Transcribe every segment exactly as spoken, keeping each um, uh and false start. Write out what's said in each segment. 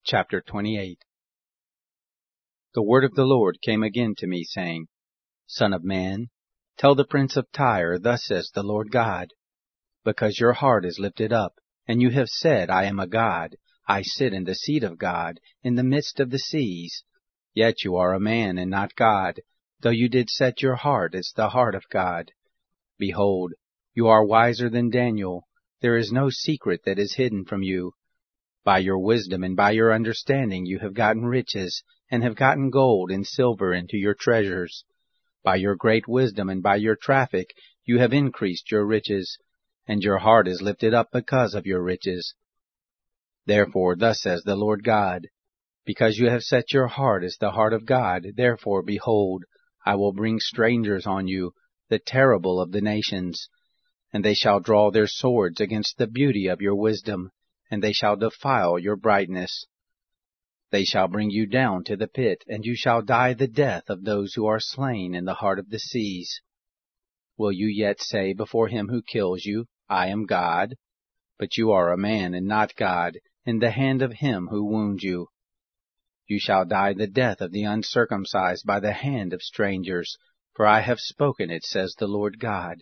Chapter twenty-eight. The word of the Lord came again to me, saying, Son of man, tell the prince of Tyre, Thus says the Lord God, because your heart is lifted up, and you have said, I am a god, I sit in the seat of God, in the midst of the seas. Yet you are a man and not God, though you did set your heart as the heart of God. Behold, you are wiser than Daniel. There is no secret that is hidden from you. By your wisdom and by your understanding you have gotten riches, and have gotten gold and silver into your treasures. By your great wisdom and by your traffic you have increased your riches, and your heart is lifted up because of your riches. Therefore thus says the Lord God, because you have set your heart as the heart of God, therefore, behold, I will bring strangers on you, the terrible of the nations, and they shall draw their swords against the beauty of your wisdom, and they shall defile your brightness. They shall bring you down to the pit, and you shall die the death of those who are slain in the heart of the seas. Will you yet say before him who kills you, I am God? But you are a man and not God, in the hand of him who wounds you. You shall die the death of the uncircumcised by the hand of strangers, for I have spoken it, says the Lord God.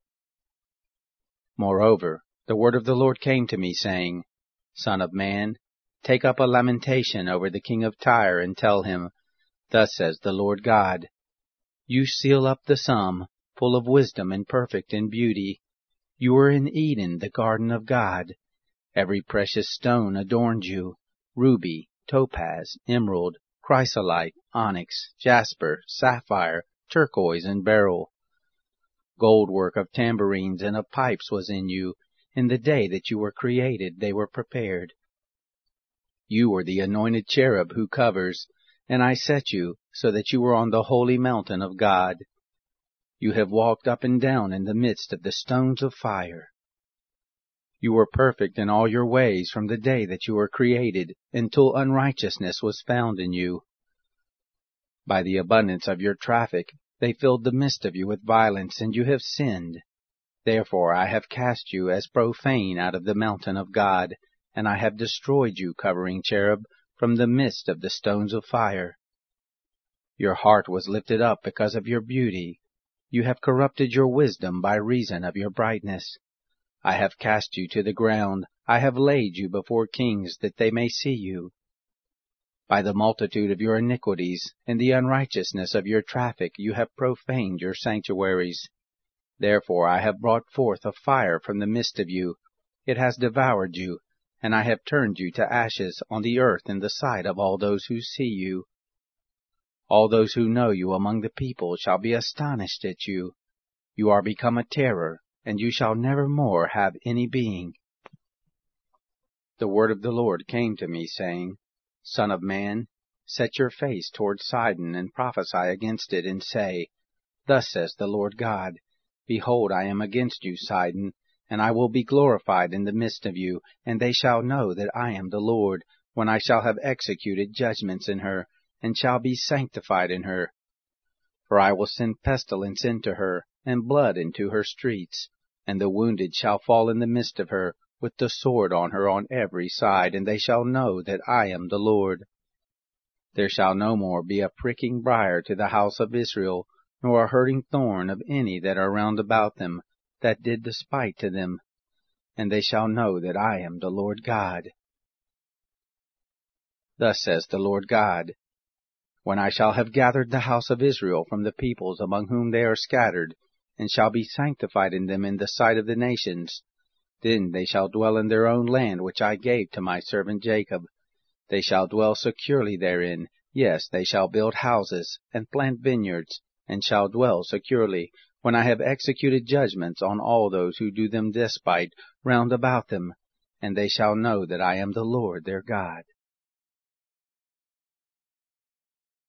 Moreover, the word of the Lord came to me, saying, Son of man, take up a lamentation over the king of Tyre, and tell him, Thus says the Lord God, You seal up the sum, full of wisdom and perfect in beauty. You were in Eden, the garden of God. Every precious stone adorned you, ruby, topaz, emerald, chrysolite, onyx, jasper, sapphire, turquoise, and beryl. Gold work of tambourines and of pipes was in you. In the day that you were created, they were prepared. You were the anointed cherub who covers, and I set you, so that you were on the holy mountain of God. You have walked up and down in the midst of the stones of fire. You were perfect in all your ways from the day that you were created, until unrighteousness was found in you. By the abundance of your traffic, they filled the midst of you with violence, and you have sinned. Therefore I have cast you as profane out of the mountain of God, and I have destroyed you, covering cherub, from the midst of the stones of fire. Your heart was lifted up because of your beauty. You have corrupted your wisdom by reason of your brightness. I have cast you to the ground. I have laid you before kings, that they may see you. By the multitude of your iniquities and the unrighteousness of your traffic you have profaned your sanctuaries. Therefore I have brought forth a fire from the midst of you. It has devoured you, and I have turned you to ashes on the earth in the sight of all those who see you. All those who know you among the people shall be astonished at you. You are become a terror, and you shall never more have any being. The word of the Lord came to me, saying, Son of man, set your face toward Sidon, and prophesy against it, and say, Thus says the Lord God, Behold, I am against you, Sidon, and I will be glorified in the midst of you, and they shall know that I am the Lord, when I shall have executed judgments in her, and shall be sanctified in her. For I will send pestilence into her, and blood into her streets, and the wounded shall fall in the midst of her, with the sword on her on every side, and they shall know that I am the Lord. There shall no more be a pricking briar to the house of Israel, nor a hurting thorn of any that are round about them, that did despite to them. And they shall know that I am the Lord God. Thus says the Lord God, When I shall have gathered the house of Israel from the peoples among whom they are scattered, and shall be sanctified in them in the sight of the nations, then they shall dwell in their own land which I gave to my servant Jacob. They shall dwell securely therein, yes, they shall build houses, and plant vineyards, and shall dwell securely, when I have executed judgments on all those who do them despite round about them, and they shall know that I am the Lord their God.